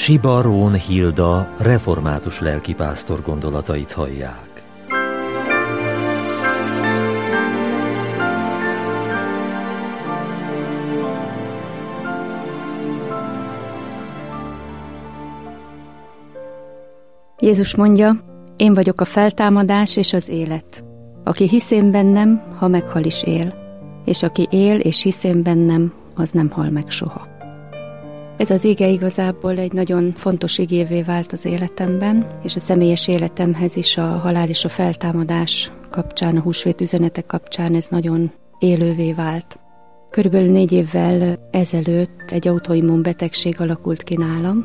Siba Rón Hilda református lelkipásztor gondolatait hallják. Jézus mondja, én vagyok a feltámadás és az élet. Aki hisz én bennem, ha meghal is él, és aki él és hisz én bennem, az nem hal meg soha. Ez az ige igazából egy nagyon fontos igévé vált az életemben, és a személyes életemhez is a halál és a feltámadás kapcsán, a húsvét üzenetek kapcsán ez nagyon élővé vált. Körülbelül 4 évvel ezelőtt egy autoimmun betegség alakult ki nálam,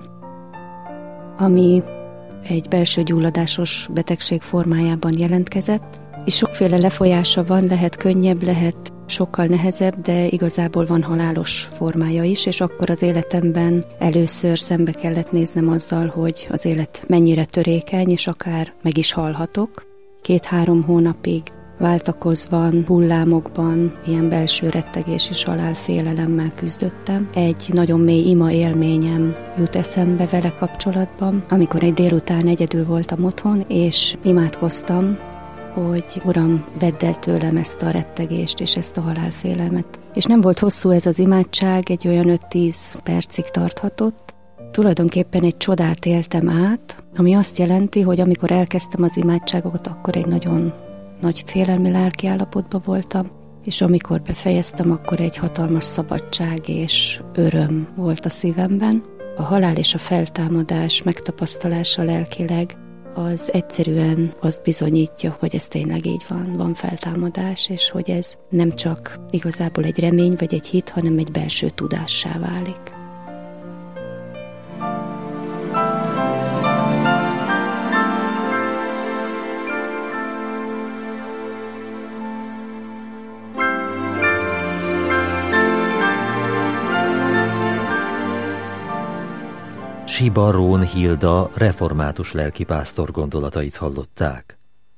ami egy belső gyulladásos betegség formájában jelentkezett, és sokféle lefolyása van, lehet könnyebb, lehet sokkal nehezebb, de igazából van halálos formája is, és akkor az életemben először szembe kellett néznem azzal, hogy az élet mennyire törékeny, és akár meg is halhatok. 2-3 hónapig váltakozvan, hullámokban, ilyen belső rettegés és halálfélelemmel küzdöttem. Egy nagyon mély ima élményem jut eszembe vele kapcsolatban, amikor egy délután egyedül voltam otthon, és imádkoztam, hogy Uram, vedd el tőlem ezt a rettegést és ezt a halálfélelmet. És nem volt hosszú ez az imádság, egy olyan 5-10 percig tarthatott. Tulajdonképpen egy csodát éltem át, ami azt jelenti, hogy amikor elkezdtem az imádságokat, akkor egy nagyon nagy félelmi lelkiállapotban voltam, és amikor befejeztem, akkor egy hatalmas szabadság és öröm volt a szívemben. A halál és a feltámadás megtapasztalása lelkileg az egyszerűen azt bizonyítja, hogy ez tényleg így van feltámadás, és hogy ez nem csak igazából egy remény vagy egy hit, hanem egy belső tudássá válik. Siba Rón Hilda református lelkipásztor gondolatait hallották.